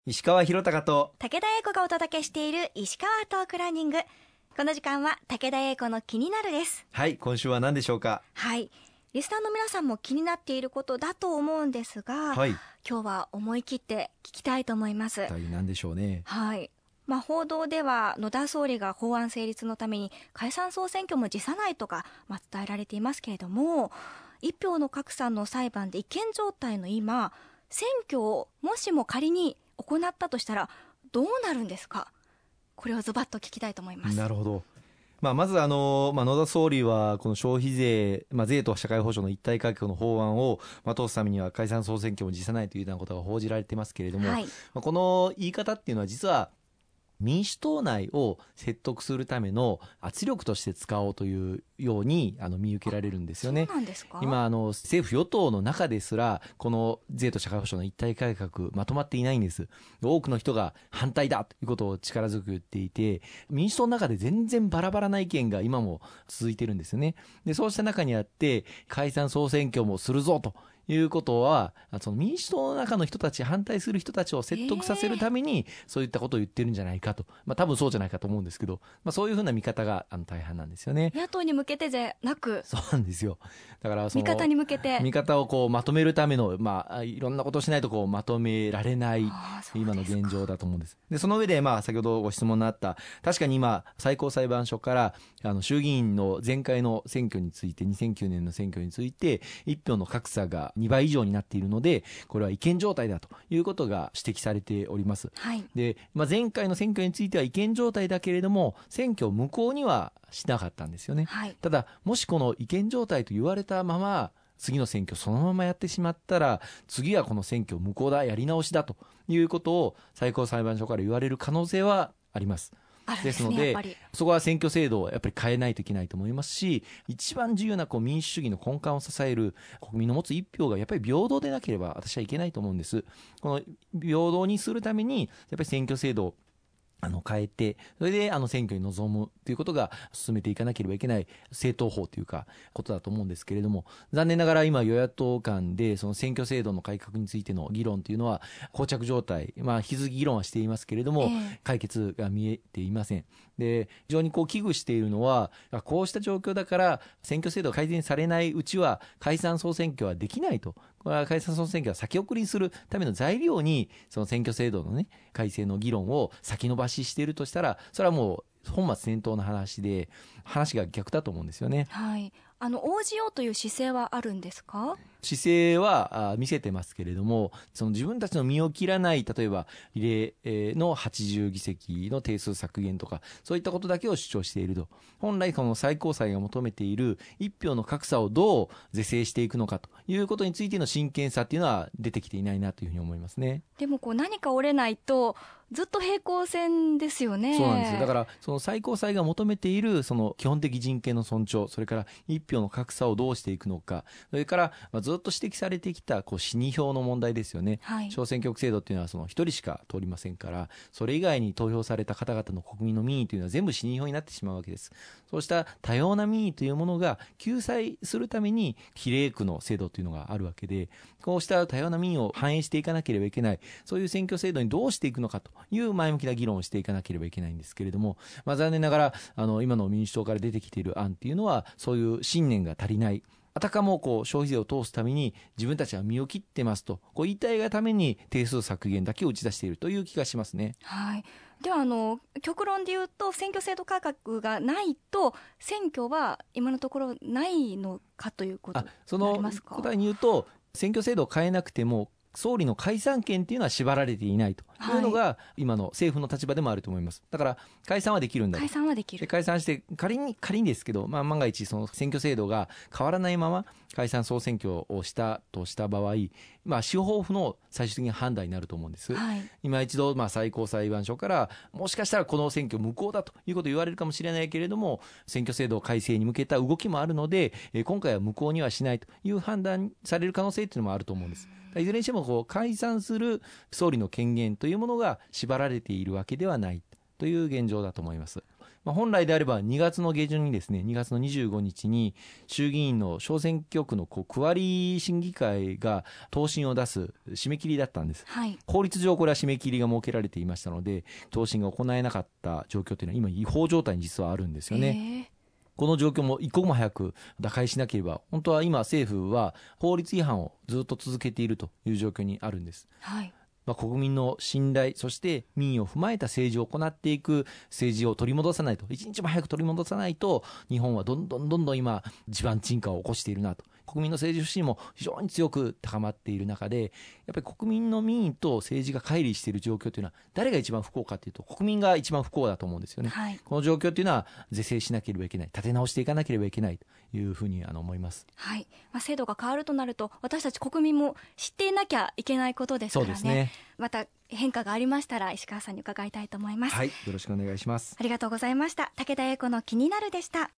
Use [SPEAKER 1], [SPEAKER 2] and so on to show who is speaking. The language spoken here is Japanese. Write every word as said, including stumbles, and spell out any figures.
[SPEAKER 1] 石川博隆と
[SPEAKER 2] 武田英子がお届けしている石川トークランニング。この時間は武田英子の気になるです。
[SPEAKER 1] はい、今週は何でしょうか。
[SPEAKER 2] はい、リスナーの皆さんも気になっていることだと思うんですが、
[SPEAKER 1] はい、
[SPEAKER 2] 今日は思い切って聞きたいと思います。
[SPEAKER 1] 一体何でしょうね。
[SPEAKER 2] はい、まあ、報道では野田総理が法案成立のために解散総選挙も辞さないとか、まあ、伝えられていますけれども、一票の格差の裁判で違憲状態の今、選挙をもしも仮に行ったとしたらどうなるんですか。これをズバッと聞きたいと思います。
[SPEAKER 1] なるほど。まあ、まずあの、まあ、野田総理はこの消費税、まあ、税と社会保障の一体改革の法案を、まあ、通すためには解散総選挙も辞さないというようなことが報じられてますけれども、はい、まあ、この言い方っていうのは実は民主党内を説得するための圧力として使おうというようにあの見受けられるんですよね。
[SPEAKER 2] そうなんですか。
[SPEAKER 1] 今あの政府与党の中ですらこの税と社会保障の一体改革まとまっていないんです。多くの人が反対だということを力強く言っていて、民主党の中で全然バラバラな意見が今も続いてるんですよね。でそうした中にあって解散総選挙もするぞということは、その民主党の中の人たち、反対する人たちを説得させるためにそういったことを言ってるんじゃないかと、まあ、多分そうじゃないかと思うんですけど、まあ、そういうふうな見方があの大半なんですよね。
[SPEAKER 2] 野党に向けてじゃなく、
[SPEAKER 1] そうなんですよ。だからその
[SPEAKER 2] 味方に向けて、
[SPEAKER 1] 味方をこうまとめるための、まあ、いろんなことをしないとこうまとめられない今の現状だと思うんです。でその上で、まあ、先ほどご質問のあった確かに今最高裁判所からあの衆議院の前回の選挙についてにせんきゅうねんの選挙について一票の格差がにばい以上になっているので、これは違憲状態だということが指摘されております。
[SPEAKER 2] はい、
[SPEAKER 1] で、まあ、前回の選挙については違憲状態だけれども選挙を無効にはしなかったんですよね。
[SPEAKER 2] はい、
[SPEAKER 1] ただもしこの違憲状態と言われたまま次の選挙そのままやってしまったら、次はこの選挙無効だ、やり直しだということを最高裁判所から言われる可能性はあります。
[SPEAKER 2] です、ね、
[SPEAKER 1] ですのでそこは選挙制度をやっぱり変えないといけないと思いますし、一番重要なこう民主主義の根幹を支える国民の持つ一票がやっぱり平等でなければ私はいけないと思うんです。この平等にするためにやっぱり選挙制度をあの変えて、それであの選挙に臨むということが進めていかなければいけない政党法というかことだと思うんですけれども、残念ながら今与野党間でその選挙制度の改革についての議論というのは膠着状態、まあ引き続き議論はしていますけれども、えー、解決が見えていません。で非常にこう危惧しているのは、こうした状況だから選挙制度が改善されないうちは解散総選挙はできないと、これは解散総選挙は先送りにするための材料にその選挙制度のね改正の議論を先延ばししているとしたら、それはもう本末転倒の話で話が逆だと思うんですよね。
[SPEAKER 2] はい、あの応じようという姿勢はあるんですか。
[SPEAKER 1] 姿勢は見せてますけれども、その自分たちの身を切らない、例えば比例のはちじゅうぎせきの定数削減とかそういったことだけを主張していると、本来この最高裁が求めている一票の格差をどう是正していくのかということについての真剣さっていうのは出てきていないなというふうに思いますね。
[SPEAKER 2] でもこう何か折れないとずっと平行線ですよね。
[SPEAKER 1] そうなんですよ。だからその最高裁が求めているその基本的人権の尊重、それから一票の格差をどうしていくのか、それからまあずっと指摘されてきたこう死に票の問題ですよね。はい、小選挙区制度っていうのはその一人しか通りませんから、それ以外に投票された方々の国民の民意というのは全部死に票になってしまうわけです。そうした多様な民意というものが救済するために比例区の制度というのがあるわけで、こうした多様な民意を反映していかなければいけない、そういう選挙制度にどうしていくのかという前向きな議論をしていかなければいけないんですけれども、まあ、残念ながらあの今の民主党から出てきている案っていうのはそういう信念が足りない、あたかもこう消費税を通すために自分たちは身を切ってますとこう言いたいがために定数削減だけを打ち出しているという気がしますね。
[SPEAKER 2] はい、ではあの極論で言うと選挙制度改革がないと選挙は今のところないのかということになりますか。
[SPEAKER 1] その答えに言うと、選挙制度を変えなくても総理の解散権というのは縛られていないというのが今の政府の立場でもあると思います。だから解散はできるんだと。
[SPEAKER 2] 解散はできる。
[SPEAKER 1] で解散して仮に仮にですけど、まあ、万が一その選挙制度が変わらないまま解散総選挙をしたとした場合、まあ、司法府の最終的な判断になると思うんです。はい、今一度まあ最高裁判所からもしかしたらこの選挙無効だということを言われるかもしれないけれども、選挙制度改正に向けた動きもあるので今回は無効にはしないという判断される可能性というのもあると思うんです。いずれにしてもこう解散する総理の権限というものが縛られているわけではないという現状だと思います。 まあ、本来であればにがつの下旬にですね、にがつのにじゅうごにちに衆議院の小選挙区のこう区割り審議会が答申を出す締め切りだったんです。
[SPEAKER 2] はい、
[SPEAKER 1] 法律上これは締め切りが設けられていましたので、答申が行えなかった状況というのは今違法状態に実はあるんですよね。この状況も一刻も早く打開しなければ、本当は今政府は法律違反をずっと続けているという状況にあるんです。
[SPEAKER 2] はい、
[SPEAKER 1] まあ、国民の信頼、そして民意を踏まえた政治を行っていく政治を取り戻さないと、一日も早く取り戻さないと、日本はどんどんどんどん今地盤沈下を起こしているなと。国民の政治不信も非常に強く高まっている中で、やっぱり国民の民意と政治が乖離している状況というのは誰が一番不幸かというと、国民が一番不幸だと思うんですよね。
[SPEAKER 2] はい、
[SPEAKER 1] この状況というのは是正しなければいけない、立て直していかなければいけないというふうにあの思います。
[SPEAKER 2] はい、まあ、制度が変わるとなると私たち国民も知っていなきゃいけないことですからね。
[SPEAKER 1] そうですね。
[SPEAKER 2] また変化がありましたら石川さんに伺いたいと思います。
[SPEAKER 1] はい、よろしくお願いします。
[SPEAKER 2] ありがとうございました。武田英子の気になるでした。